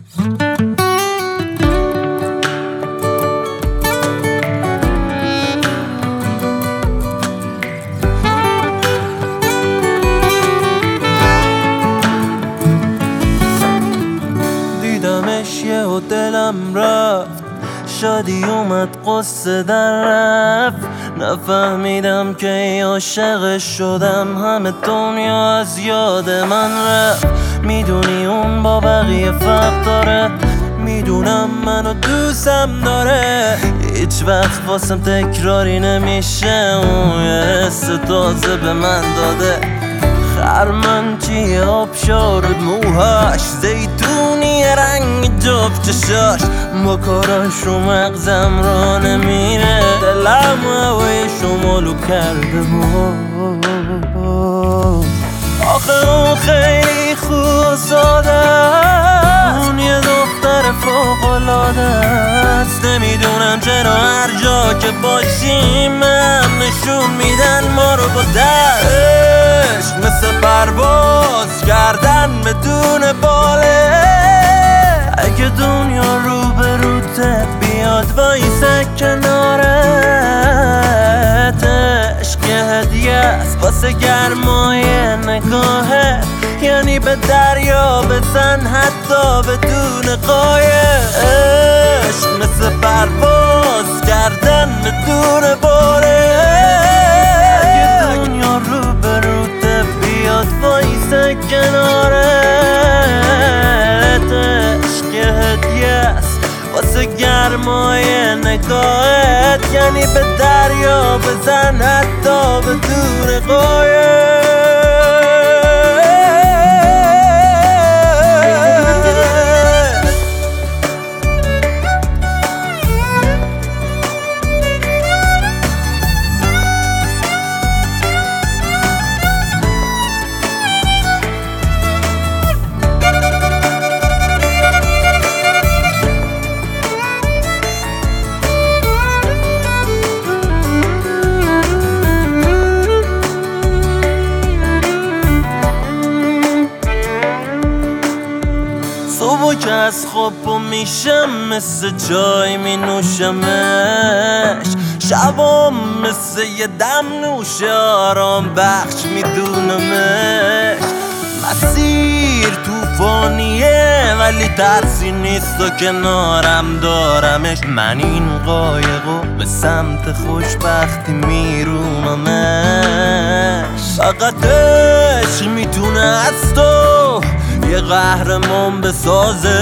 دیدمش یه و دلم رفت، شادی اومد قصه در رفت. نفهمیدم که عاشقش شدم، همه دنیا از یاد من رفت. میدونی اون با بقیه فرق داره، میدونم منو دوستم داره. هیچ وقت واسم تکراری نمیشه، اون یه حس تازه به من داده. خرمنچی آب شارد موهاش، زیتونی رنگ جفت چشاش. با کاراش رو مغزم را نمیره، دلم هوای شمالو کرده. آخه اون خیلی خوب ساده، اون یه دختر فوق‌العاده است. نمیدونم چرا هر جا که باشیم هم نشون میدن ما رو با دست. مثل پرواز کردن بدون باله، اگه دنیا رو به روته بیاد وایسه کنارت. عشق یه هدیه است واسه گرمای نگاهه، یعنی به دریا بزن حتی بدون قایق. عشق مثل پرواز کردن بدون باله، اگه دنیا رو به روته بیاد وایسه کنارت. عشق یه هدیه است واسه گرمای نگاهت، یعنی به دریا بزن حتی بدون قایق. صبح که از خواب میشم مثل چای می نوشمش، شبام مثل یه دم نوش آرام بخش میدونمش. مسیر توفانیه ولی ترسی نیست و کنارم دارمش. من این قایقو به سمت خوشبختی میرونمش. فقط عشق میتونه از تو یه قهرمان بسازه.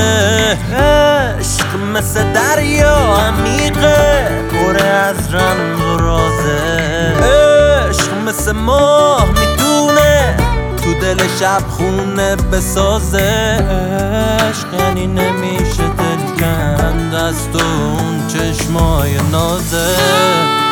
عشق مثل دریا عمیقه پر از رمز و رازه. عشق مثل ماه میتونه تو دل شب خونه بسازه. عشق یعنی نمیشه دل کند از تو اون چشمای نازه.